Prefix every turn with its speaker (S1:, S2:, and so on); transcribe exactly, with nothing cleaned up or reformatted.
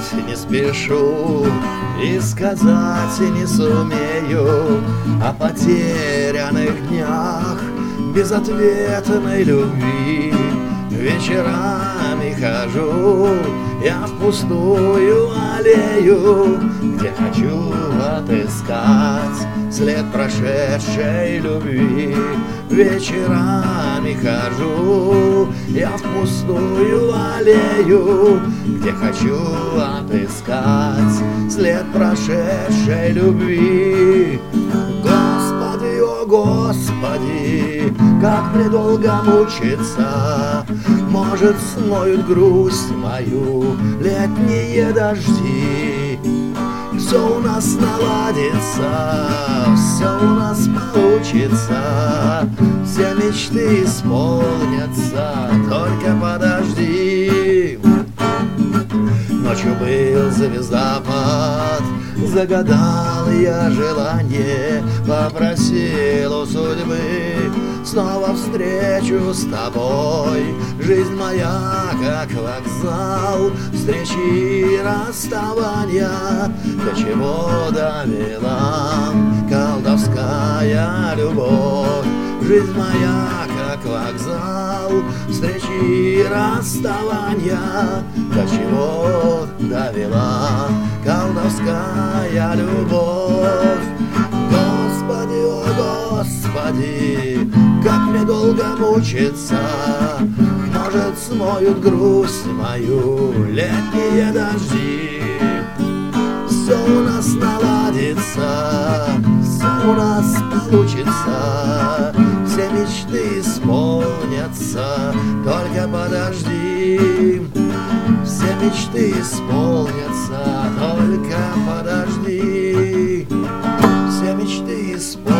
S1: не спешу и сказать не сумею о потерянных днях безответной любви. Вечерами хожу я в пустую аллею, где хочу отыскать след прошедшей любви. Вечерами хожу я в пустую аллею, где хочу отыскать след прошедшей любви. Господи, о Господи, как мне долго мучиться, может, смоют грусть мою летние дожди. Все у нас наладится, все у нас получится, все мечты исполнятся, только подожди. Ночью был звездопад, загадал я желание, попросил у судьбы снова встречу с тобой. Жизнь моя, как вокзал, встречи и расставания, до чего довела колдовская любовь. Жизнь моя, как вокзал, встречи и расставания, до чего довела колдовская любовь. Господи, о Господи, как мне долго мучиться, может, смоют грусть мою летние дожди. Все у нас наладится, все у нас получится, все мечты исполнятся, только подожди. Все мечты исполнятся, только подожди. Все мечты исполнятся.